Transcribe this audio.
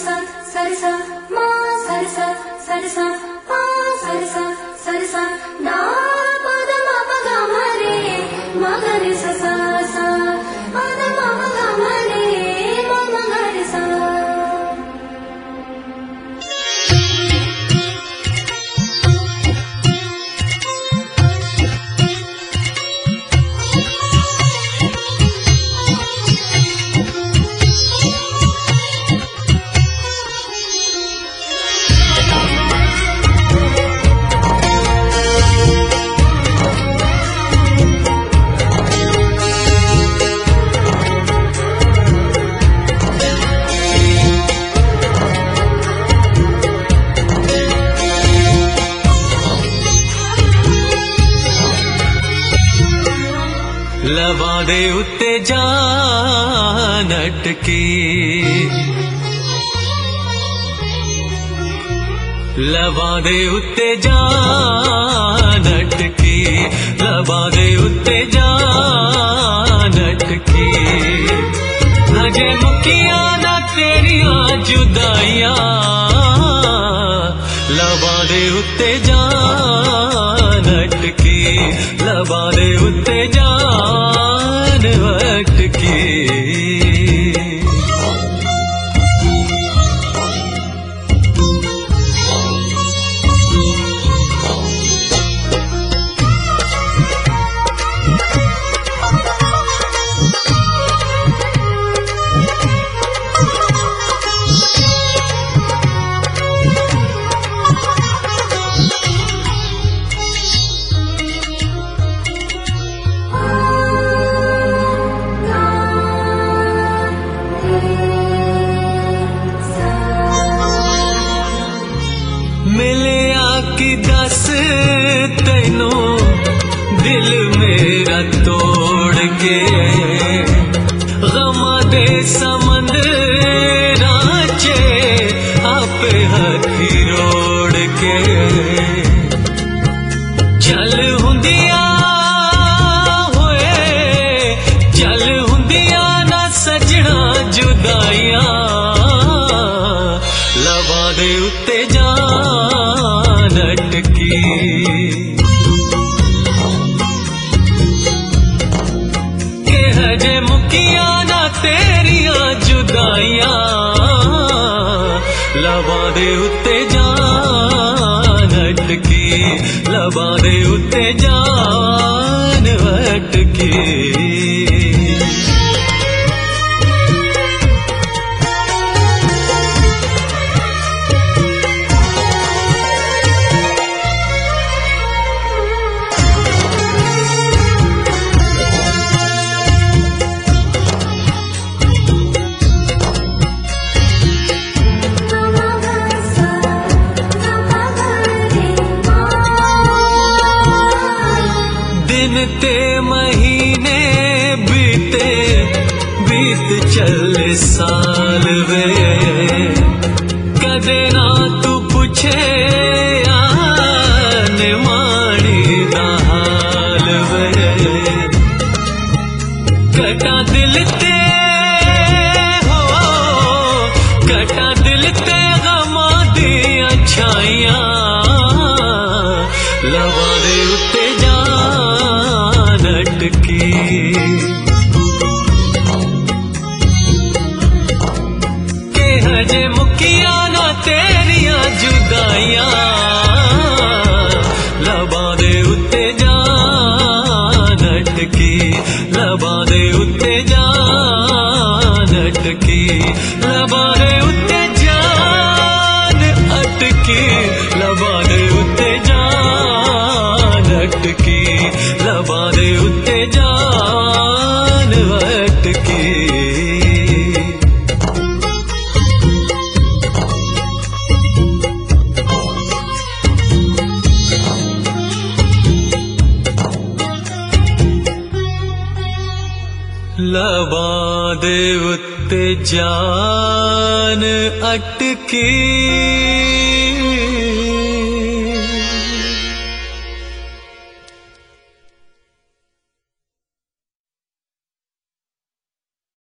सा सरसा मा सरसा सरसा पा सरसा सरसा दा पद मा प ग म रे म ग रे सा सा सा पद मा प ग म रे म ग रे सा। लबां दे उत्ते जान अटकी, लबां दे उत्ते जान अटकी, लबां दे उत्ते जान अटकी। अजे मुकिया ना तेरियां जुदाइयां, लबां दे उत्ते जान अटकी, लबां दे उत्ते जान अटकी। मिलिया कि दस तैनू दिल मेरा तोड़ के, गमा दे समंदरां च आपे हथी रोड़ के। चल हुंदिया होए, चल हुंदिया ना सजना जुदाइयां, लबां दे उत्ते जान अटकी। के हजे मुकिया ना तेरियां जुदाइयां, लबां दे उत्ते जान अटकी, लबां दे उत्ते जान अटकी। दिन ते महीने बीते, बीत चले साल वे, कदे ना तू पूछे आने माड़ी दा हाल वे। कटा दिल ते हो, कटा दिल ते गमा दियां छाइयां, लबां दे उत्ते जान अटकी। के हजे मुकिया ना तेरियां जुदाइयां, लबां दे उत्ते जान अटकी, लबां दे उत्ते जान अटकी, लबां दे उत्ते जान अटकी, लबां दे उत्ते जान अटकी, लबां दे उत्ते जान अटकी। लबां दे उत्ते जान अटकी।